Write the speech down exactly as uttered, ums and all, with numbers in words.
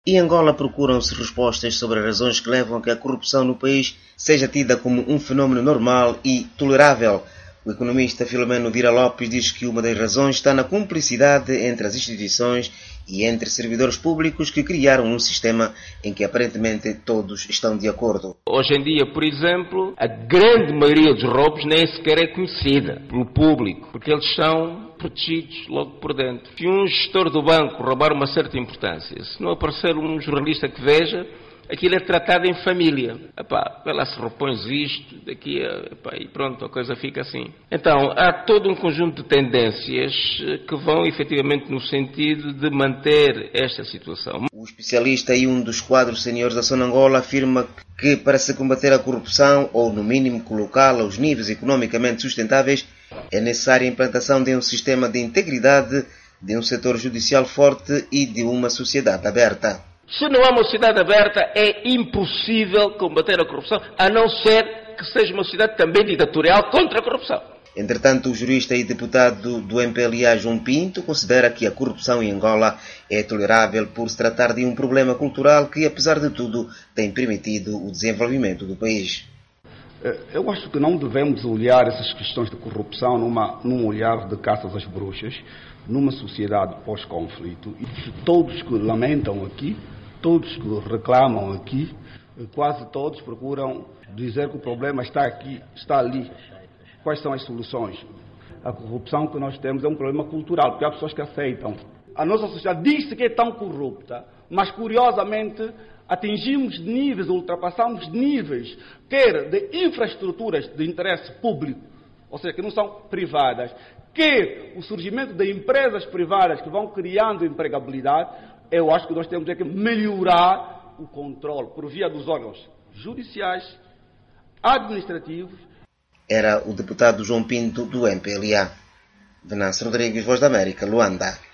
Em Angola procuram-se respostas sobre as razões que levam a que a corrupção no país seja tida como um fenómeno normal e tolerável. O economista Filomeno Vira Lopes diz que uma das razões está na cumplicidade entre as instituições e entre servidores públicos que criaram um sistema em que aparentemente todos estão de acordo. Hoje em dia, por exemplo, a grande maioria dos roubos nem sequer é conhecida pelo público, porque eles são protegidos logo por dentro. Se um gestor do banco roubar uma certa importância, se não aparecer um jornalista que veja, aquilo é tratado em família. Epá, vai lá se repões isto, daqui a... Epá, e pronto, a coisa fica assim. Então, há todo um conjunto de tendências que vão efetivamente no sentido de manter esta situação. O especialista e um dos quadros seniores da Sonangola afirma que para se combater a corrupção, ou no mínimo colocá-la aos níveis economicamente sustentáveis, é necessária a implantação de um sistema de integridade, de um setor judicial forte e de uma sociedade aberta. Se não há uma sociedade aberta, é impossível combater a corrupção, a não ser que seja uma sociedade também ditatorial contra a corrupção. Entretanto, o jurista e deputado do M P L A, João Pinto, considera que a corrupção em Angola é tolerável por se tratar de um problema cultural que, apesar de tudo, tem permitido o desenvolvimento do país. Eu acho que não devemos olhar essas questões de corrupção numa, num olhar de caças às bruxas, numa sociedade pós-conflito. E todos que lamentam aqui, todos que reclamam aqui, quase todos procuram dizer que o problema está aqui, está ali. Quais são as soluções? A corrupção que nós temos é um problema cultural, porque há pessoas que aceitam. A nossa sociedade diz-se que é tão corrupta, mas curiosamente atingimos níveis, ultrapassamos níveis, quer de infraestruturas de interesse público, ou seja, que não são privadas, quer o surgimento de empresas privadas que vão criando empregabilidade. Eu acho que nós temos que melhorar o controle por via dos órgãos judiciais, administrativos. Era o deputado João Pinto do M P L A. Venâncio Rodrigues, Voz da América, Luanda.